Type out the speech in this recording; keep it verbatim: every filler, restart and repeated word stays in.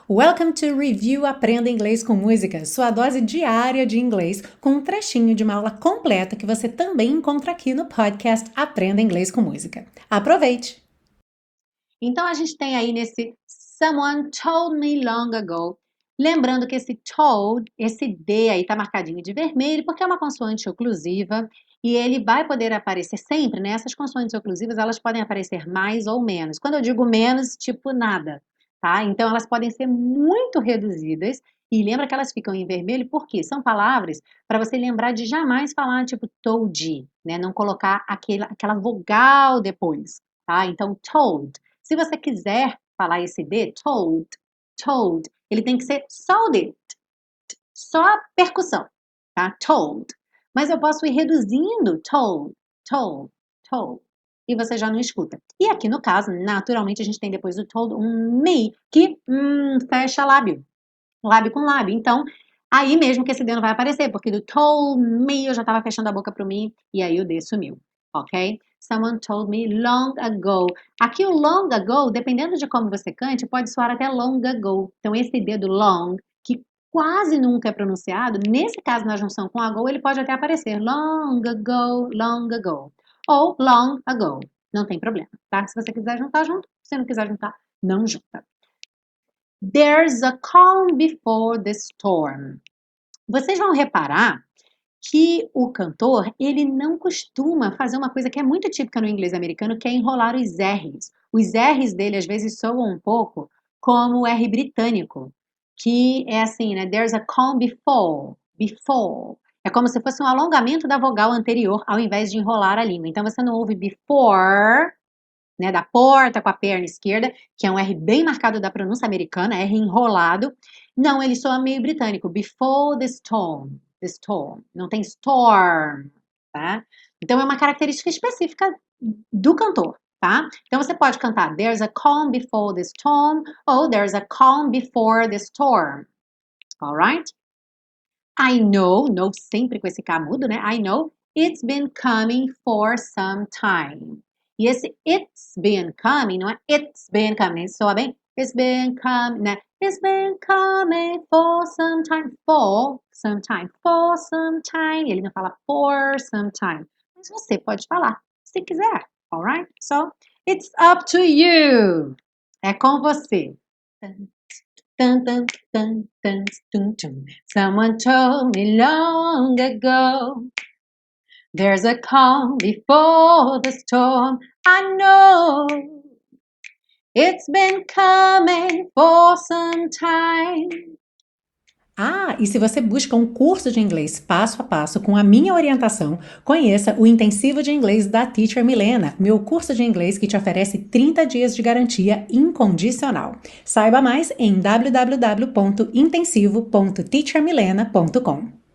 Welcome to Review Aprenda Inglês com Música, sua dose diária de inglês com um trechinho de uma aula completa que você também encontra aqui no podcast Aprenda Inglês com Música. Aproveite! Então a gente tem aí nesse Someone told me long ago, lembrando que esse told, esse D aí tá marcadinho de vermelho porque é uma consoante oclusiva e ele vai poder aparecer sempre, né? Essas consoantes oclusivas, elas podem aparecer mais ou menos. Quando eu digo menos, tipo nada. Tá? Então, elas podem ser muito reduzidas e lembra que elas ficam em vermelho porque são palavras para você lembrar de jamais falar tipo told, né? Não colocar aquela, aquela vogal depois, tá? Então, told. Se você quiser falar esse D, told, told, ele tem que ser só o D, só a percussão, tá? Told. Mas eu posso ir reduzindo told, told, told. E você já não escuta. E aqui no caso, naturalmente, a gente tem depois do told um me, que hum, fecha lábio. Lábio com lábio. Então, aí mesmo que esse D não vai aparecer, porque do told me eu já estava fechando a boca pro me, e aí o D sumiu, ok? Someone told me long ago. Aqui o long ago, dependendo de como você cante, pode soar até long ago. Então, esse D do long, que quase nunca é pronunciado, nesse caso, na junção com ago, ele pode até aparecer long ago, long ago. Ou long ago. Não tem problema, tá? Se você quiser juntar, junto. Se não quiser juntar, não junta. There's a calm before the storm. Vocês vão reparar que o cantor, ele não costuma fazer uma coisa que é muito típica no inglês americano, que é enrolar os R's. Os R's dele, às vezes, soam um pouco como o R britânico, que é assim, né? There's a calm before, before. É como se fosse um alongamento da vogal anterior, ao invés de enrolar a língua. Então, você não ouve before, né, da porta com a perna esquerda, que é um R bem marcado da pronúncia americana, R enrolado. Não, ele soa meio britânico. Before the storm. The storm. Não tem storm, tá? Então, é uma característica específica do cantor, tá? Então, você pode cantar There's a calm before the storm ou There's a calm before the storm. Alright? I know, know sempre com esse K mudo, né? I know it's been coming for some time. E esse it's been coming, não é it's been coming, soa bem? It's been coming, né? It's been coming for some time, for some time, for some time. Ele não fala for some time, mas você pode falar, se quiser, alright? So, it's up to you. É com você. Dun, dun, dun, dun, dun, dun. Someone told me long ago there's a calm before the storm. I know it's been coming for some time. Ah, e se você busca um curso de inglês passo a passo com a minha orientação, conheça o Intensivo de Inglês da Teacher Milena, meu curso de inglês que te oferece trinta dias de garantia incondicional. Saiba mais em w w w ponto intensivo ponto teacher milena ponto com.